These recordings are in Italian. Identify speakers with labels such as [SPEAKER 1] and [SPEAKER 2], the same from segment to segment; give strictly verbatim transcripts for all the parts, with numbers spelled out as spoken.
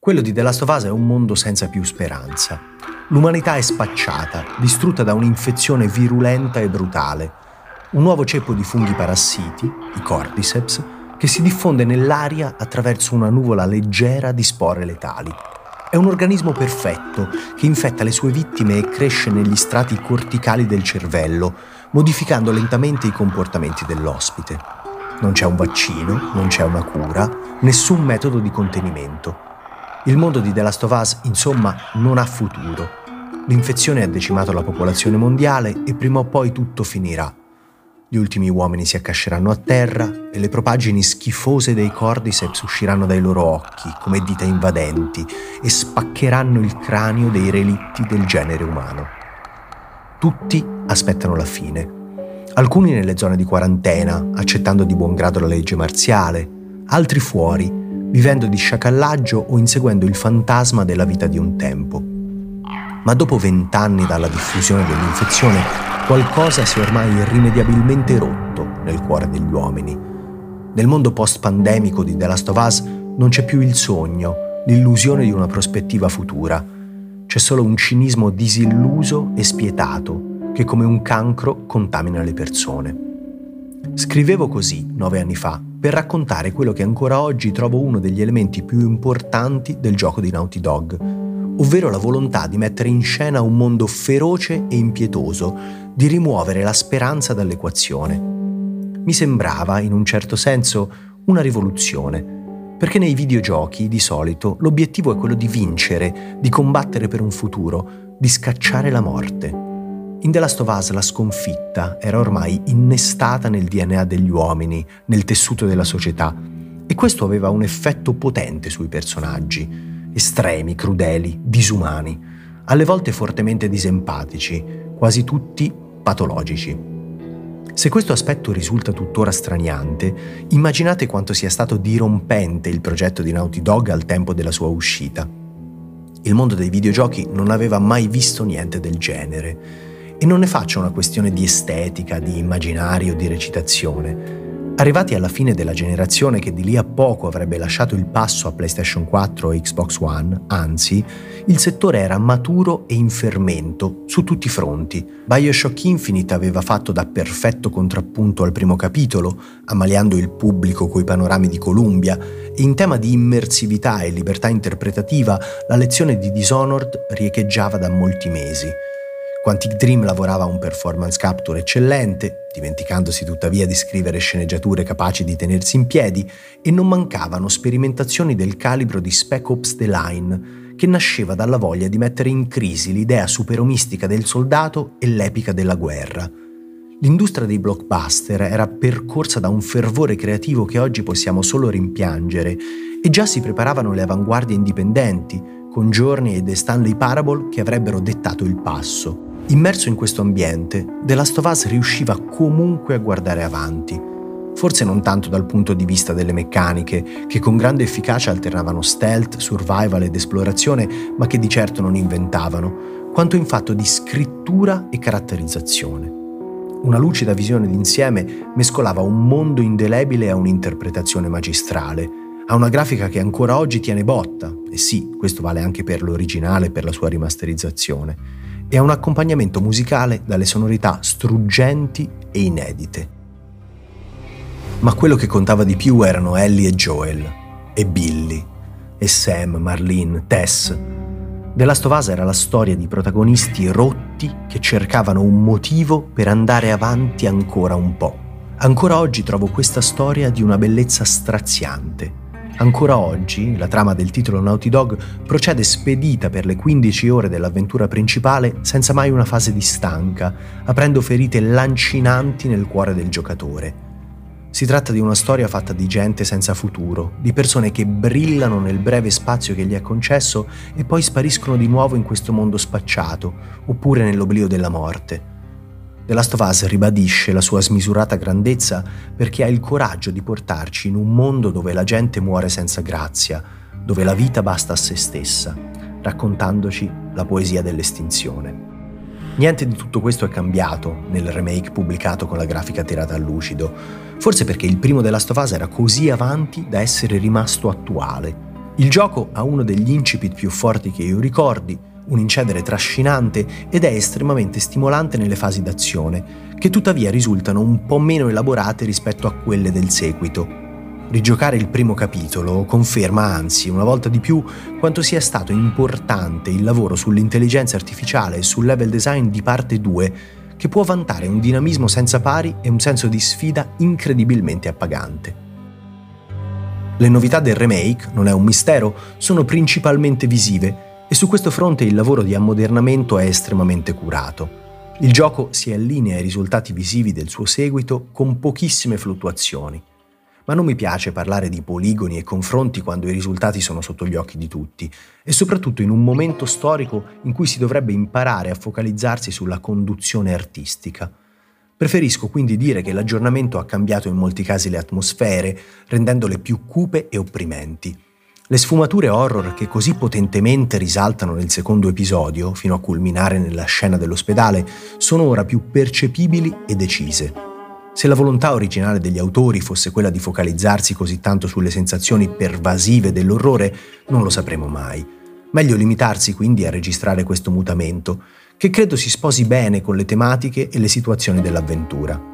[SPEAKER 1] Quello di The Last of Us è un mondo senza più speranza. L'umanità è spacciata, distrutta da un'infezione virulenta e brutale. Un nuovo ceppo di funghi parassiti, i Cordyceps, che si diffonde nell'aria attraverso una nuvola leggera di spore letali. È un organismo perfetto che infetta le sue vittime e cresce negli strati corticali del cervello, modificando lentamente i comportamenti dell'ospite. Non c'è un vaccino, non c'è una cura, nessun metodo di contenimento. Il mondo di The Last of Us, insomma, non ha futuro. L'infezione ha decimato la popolazione mondiale e prima o poi tutto finirà. Gli ultimi uomini si accasceranno a terra e le propaggini schifose dei Cordyceps usciranno dai loro occhi come dita invadenti e spaccheranno il cranio dei relitti del genere umano. Tutti aspettano la fine. Alcuni nelle zone di quarantena, accettando di buon grado la legge marziale, altri fuori, vivendo di sciacallaggio o inseguendo il fantasma della vita di un tempo. Ma dopo vent'anni dalla diffusione dell'infezione, qualcosa si è ormai irrimediabilmente rotto nel cuore degli uomini. Nel mondo post-pandemico di The Last of Us non c'è più il sogno, l'illusione di una prospettiva futura. C'è solo un cinismo disilluso e spietato che come un cancro contamina le persone. Scrivevo così nove anni fa per raccontare quello che ancora oggi trovo uno degli elementi più importanti del gioco di Naughty Dog, ovvero la volontà di mettere in scena un mondo feroce e impietoso, di rimuovere la speranza dall'equazione. Mi sembrava, in un certo senso, una rivoluzione, perché nei videogiochi, di solito, l'obiettivo è quello di vincere, di combattere per un futuro, di scacciare la morte. In The Last of Us la sconfitta era ormai innestata nel D N A degli uomini, nel tessuto della società, e questo aveva un effetto potente sui personaggi, estremi, crudeli, disumani, alle volte fortemente disempatici, quasi tutti patologici. Se questo aspetto risulta tuttora straniante, immaginate quanto sia stato dirompente il progetto di Naughty Dog al tempo della sua uscita. Il mondo dei videogiochi non aveva mai visto niente del genere. E non ne faccio una questione di estetica, di immaginario, di recitazione. Arrivati alla fine della generazione che di lì a poco avrebbe lasciato il passo a PlayStation quattro e Xbox One, anzi, il settore era maturo e in fermento su tutti i fronti. BioShock Infinite aveva fatto da perfetto contrappunto al primo capitolo, ammaliando il pubblico coi panorami di Columbia, e in tema di immersività e libertà interpretativa la lezione di Dishonored riecheggiava da molti mesi. Quantic Dream lavorava a un performance capture eccellente, dimenticandosi tuttavia di scrivere sceneggiature capaci di tenersi in piedi, e non mancavano sperimentazioni del calibro di Spec Ops The Line, che nasceva dalla voglia di mettere in crisi l'idea superomistica del soldato e l'epica della guerra. L'industria dei blockbuster era percorsa da un fervore creativo che oggi possiamo solo rimpiangere, e già si preparavano le avanguardie indipendenti, con Journey e The Stanley Parable che avrebbero dettato il passo. Immerso in questo ambiente, The Last of Us riusciva comunque a guardare avanti. Forse non tanto dal punto di vista delle meccaniche, che con grande efficacia alternavano stealth, survival ed esplorazione, ma che di certo non inventavano, quanto in fatto di scrittura e caratterizzazione. Una lucida visione d'insieme mescolava un mondo indelebile a un'interpretazione magistrale, a una grafica che ancora oggi tiene botta, e sì, questo vale anche per l'originale e per la sua rimasterizzazione, e a un accompagnamento musicale dalle sonorità struggenti e inedite. Ma quello che contava di più erano Ellie e Joel, e Billy, e Sam, Marlene, Tess. The Last of Us era la storia di protagonisti rotti che cercavano un motivo per andare avanti ancora un po'. Ancora oggi trovo questa storia di una bellezza straziante. Ancora oggi, la trama del titolo Naughty Dog procede spedita per le quindici ore dell'avventura principale senza mai una fase di stanca, aprendo ferite lancinanti nel cuore del giocatore. Si tratta di una storia fatta di gente senza futuro, di persone che brillano nel breve spazio che gli è concesso e poi spariscono di nuovo in questo mondo spacciato, oppure nell'oblio della morte. The Last of Us ribadisce la sua smisurata grandezza perché ha il coraggio di portarci in un mondo dove la gente muore senza grazia, dove la vita basta a se stessa, raccontandoci la poesia dell'estinzione. Niente di tutto questo è cambiato nel remake pubblicato con la grafica tirata a lucido, forse perché il primo The Last of Us era così avanti da essere rimasto attuale. Il gioco ha uno degli incipit più forti che io ricordi, un incedere trascinante ed è estremamente stimolante nelle fasi d'azione, che tuttavia risultano un po' meno elaborate rispetto a quelle del seguito. Rigiocare il primo capitolo conferma, anzi, una volta di più, quanto sia stato importante il lavoro sull'intelligenza artificiale e sul level design di parte due, che può vantare un dinamismo senza pari e un senso di sfida incredibilmente appagante. Le novità del remake, non è un mistero, sono principalmente visive e su questo fronte il lavoro di ammodernamento è estremamente curato. Il gioco si allinea ai risultati visivi del suo seguito con pochissime fluttuazioni. Ma non mi piace parlare di poligoni e confronti quando i risultati sono sotto gli occhi di tutti, e soprattutto in un momento storico in cui si dovrebbe imparare a focalizzarsi sulla conduzione artistica. Preferisco quindi dire che l'aggiornamento ha cambiato in molti casi le atmosfere, rendendole più cupe e opprimenti. Le sfumature horror che così potentemente risaltano nel secondo episodio, fino a culminare nella scena dell'ospedale, sono ora più percepibili e decise. Se la volontà originale degli autori fosse quella di focalizzarsi così tanto sulle sensazioni pervasive dell'orrore, non lo sapremo mai. Meglio limitarsi quindi a registrare questo mutamento, che credo si sposi bene con le tematiche e le situazioni dell'avventura.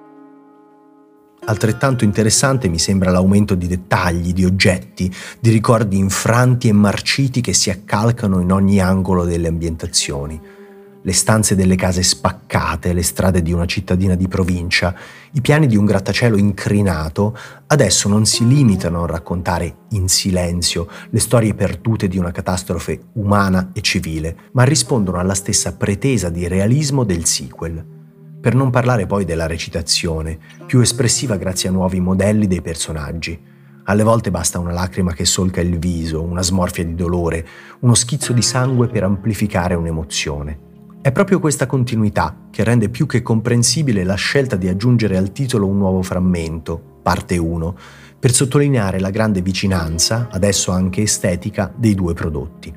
[SPEAKER 1] Altrettanto interessante mi sembra l'aumento di dettagli, di oggetti, di ricordi infranti e marciti che si accalcano in ogni angolo delle ambientazioni. Le stanze delle case spaccate, le strade di una cittadina di provincia, i piani di un grattacielo incrinato, adesso non si limitano a raccontare in silenzio le storie perdute di una catastrofe umana e civile, ma rispondono alla stessa pretesa di realismo del sequel. Per non parlare poi della recitazione, più espressiva grazie a nuovi modelli dei personaggi. Alle volte basta una lacrima che solca il viso, una smorfia di dolore, uno schizzo di sangue per amplificare un'emozione. È proprio questa continuità che rende più che comprensibile la scelta di aggiungere al titolo un nuovo frammento, parte uno, per sottolineare la grande vicinanza, adesso anche estetica, dei due prodotti.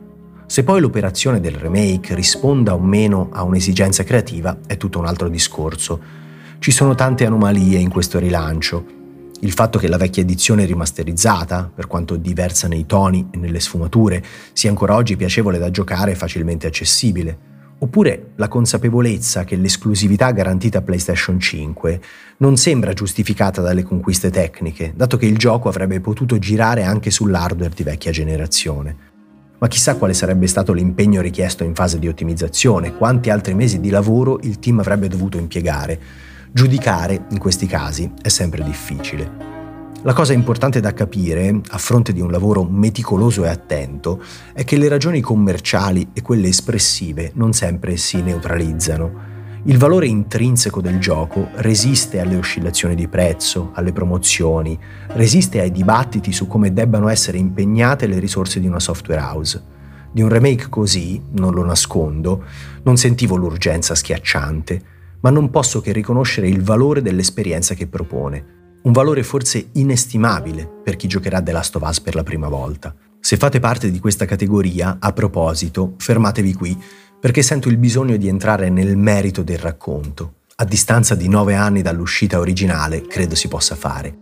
[SPEAKER 1] Se poi l'operazione del remake risponda o meno a un'esigenza creativa è tutto un altro discorso. Ci sono tante anomalie in questo rilancio. Il fatto che la vecchia edizione rimasterizzata, per quanto diversa nei toni e nelle sfumature, sia ancora oggi piacevole da giocare e facilmente accessibile. Oppure la consapevolezza che l'esclusività garantita a PlayStation cinque non sembra giustificata dalle conquiste tecniche, dato che il gioco avrebbe potuto girare anche sull'hardware di vecchia generazione. Ma chissà quale sarebbe stato l'impegno richiesto in fase di ottimizzazione, quanti altri mesi di lavoro il team avrebbe dovuto impiegare. Giudicare, in questi casi, è sempre difficile. La cosa importante da capire, a fronte di un lavoro meticoloso e attento, è che le ragioni commerciali e quelle espressive non sempre si neutralizzano. Il valore intrinseco del gioco resiste alle oscillazioni di prezzo, alle promozioni, resiste ai dibattiti su come debbano essere impegnate le risorse di una software house. Di un remake così, non lo nascondo, non sentivo l'urgenza schiacciante, ma non posso che riconoscere il valore dell'esperienza che propone. Un valore forse inestimabile per chi giocherà The Last of Us per la prima volta. Se fate parte di questa categoria, a proposito, fermatevi qui, perché sento il bisogno di entrare nel merito del racconto. A distanza di nove anni dall'uscita originale, credo si possa fare.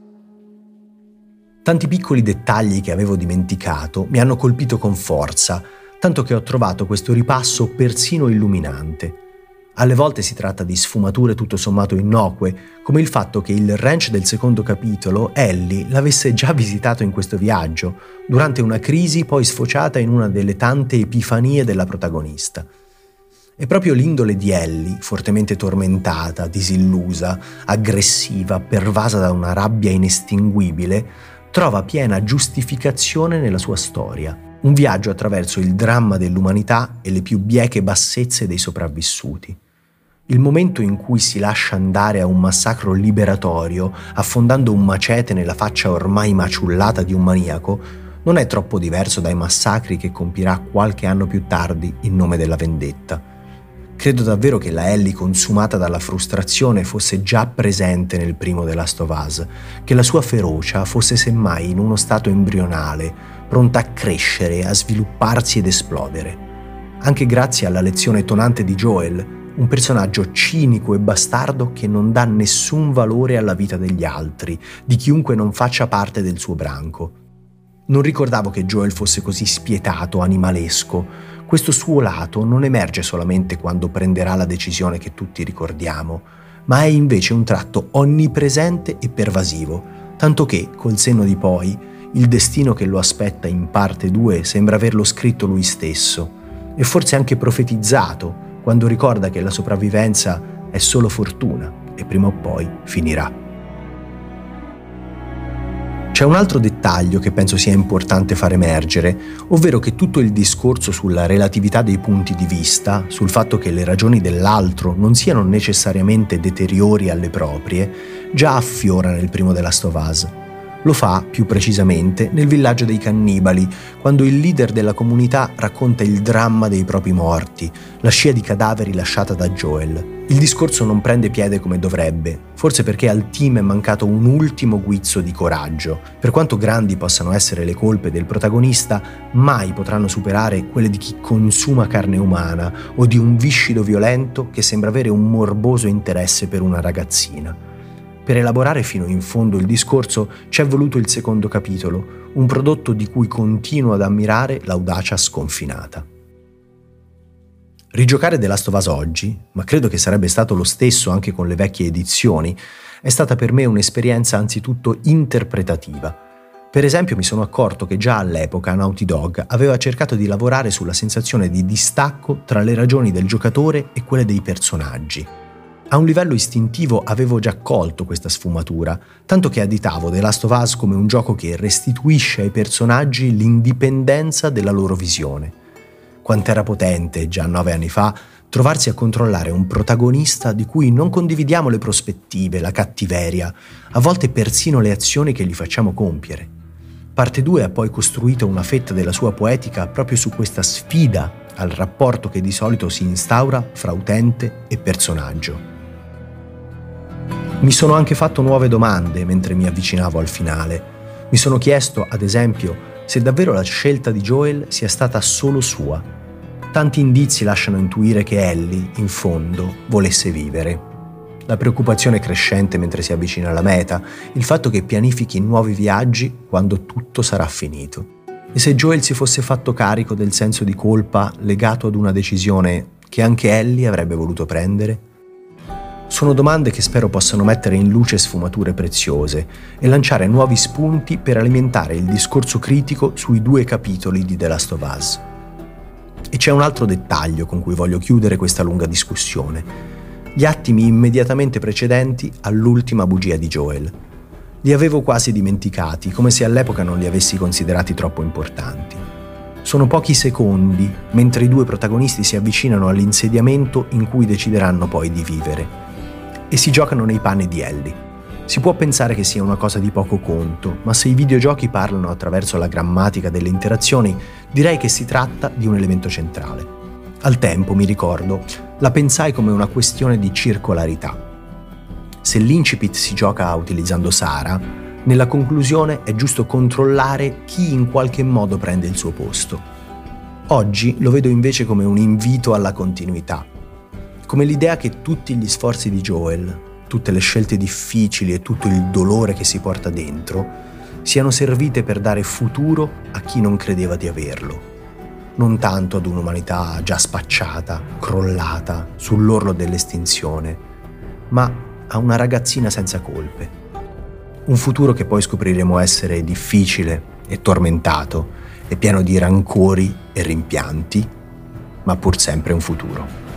[SPEAKER 1] Tanti piccoli dettagli che avevo dimenticato mi hanno colpito con forza, tanto che ho trovato questo ripasso persino illuminante. Alle volte si tratta di sfumature tutto sommato innocue, come il fatto che il ranch del secondo capitolo Ellie l'avesse già visitato in questo viaggio, durante una crisi poi sfociata in una delle tante epifanie della protagonista. E proprio l'indole di Ellie, fortemente tormentata, disillusa, aggressiva, pervasa da una rabbia inestinguibile, trova piena giustificazione nella sua storia. Un viaggio attraverso il dramma dell'umanità e le più bieche bassezze dei sopravvissuti. Il momento in cui si lascia andare a un massacro liberatorio, affondando un macete nella faccia ormai maciullata di un maniaco, non è troppo diverso dai massacri che compirà qualche anno più tardi in nome della vendetta. Credo davvero che la Ellie consumata dalla frustrazione fosse già presente nel primo The Last of Us, che la sua ferocia fosse semmai in uno stato embrionale, pronta a crescere, a svilupparsi ed esplodere. Anche grazie alla lezione tonante di Joel, un personaggio cinico e bastardo che non dà nessun valore alla vita degli altri, di chiunque non faccia parte del suo branco. Non ricordavo che Joel fosse così spietato, animalesco. Questo suo lato non emerge solamente quando prenderà la decisione che tutti ricordiamo, ma è invece un tratto onnipresente e pervasivo, tanto che, col senno di poi, il destino che lo aspetta in parte due sembra averlo scritto lui stesso, e forse anche profetizzato, quando ricorda che la sopravvivenza è solo fortuna e prima o poi finirà. C'è un altro dettaglio che penso sia importante far emergere, ovvero che tutto il discorso sulla relatività dei punti di vista, sul fatto che le ragioni dell'altro non siano necessariamente deteriori alle proprie, già affiora nel primo The Last of Us. Lo fa, più precisamente, nel villaggio dei cannibali, quando il leader della comunità racconta il dramma dei propri morti, la scia di cadaveri lasciata da Joel. Il discorso non prende piede come dovrebbe, forse perché al team è mancato un ultimo guizzo di coraggio. Per quanto grandi possano essere le colpe del protagonista, mai potranno superare quelle di chi consuma carne umana o di un viscido violento che sembra avere un morboso interesse per una ragazzina. Per elaborare fino in fondo il discorso ci è voluto il secondo capitolo, un prodotto di cui continuo ad ammirare l'audacia sconfinata. Rigiocare The Last of Us oggi, ma credo che sarebbe stato lo stesso anche con le vecchie edizioni, è stata per me un'esperienza anzitutto interpretativa. Per esempio mi sono accorto che già all'epoca Naughty Dog aveva cercato di lavorare sulla sensazione di distacco tra le ragioni del giocatore e quelle dei personaggi. A un livello istintivo avevo già colto questa sfumatura, tanto che additavo The Last of Us come un gioco che restituisce ai personaggi l'indipendenza della loro visione. Quant'era potente, già nove anni fa, trovarsi a controllare un protagonista di cui non condividiamo le prospettive, la cattiveria, a volte persino le azioni che gli facciamo compiere. Parte due ha poi costruito una fetta della sua poetica proprio su questa sfida al rapporto che di solito si instaura fra utente e personaggio. Mi sono anche fatto nuove domande mentre mi avvicinavo al finale. Mi sono chiesto, ad esempio, se davvero la scelta di Joel sia stata solo sua. Tanti indizi lasciano intuire che Ellie, in fondo, volesse vivere. La preoccupazione crescente mentre si avvicina alla meta, il fatto che pianifichi nuovi viaggi quando tutto sarà finito. E se Joel si fosse fatto carico del senso di colpa legato ad una decisione che anche Ellie avrebbe voluto prendere? Sono domande che spero possano mettere in luce sfumature preziose e lanciare nuovi spunti per alimentare il discorso critico sui due capitoli di The Last of Us. E c'è un altro dettaglio con cui voglio chiudere questa lunga discussione: gli attimi immediatamente precedenti all'ultima bugia di Joel. Li avevo quasi dimenticati, come se all'epoca non li avessi considerati troppo importanti. Sono pochi secondi mentre i due protagonisti si avvicinano all'insediamento in cui decideranno poi di vivere. E si giocano nei panni di Ellie. Si può pensare che sia una cosa di poco conto, ma se i videogiochi parlano attraverso la grammatica delle interazioni, direi che si tratta di un elemento centrale. Al tempo, mi ricordo, la pensai come una questione di circolarità. Se l'incipit si gioca utilizzando Sara, nella conclusione è giusto controllare chi in qualche modo prende il suo posto. Oggi lo vedo invece come un invito alla continuità, come l'idea che tutti gli sforzi di Joel, tutte le scelte difficili e tutto il dolore che si porta dentro siano servite per dare futuro a chi non credeva di averlo, non tanto ad un'umanità già spacciata, crollata, sull'orlo dell'estinzione, ma a una ragazzina senza colpe. Un futuro che poi scopriremo essere difficile e tormentato e pieno di rancori e rimpianti, ma pur sempre un futuro.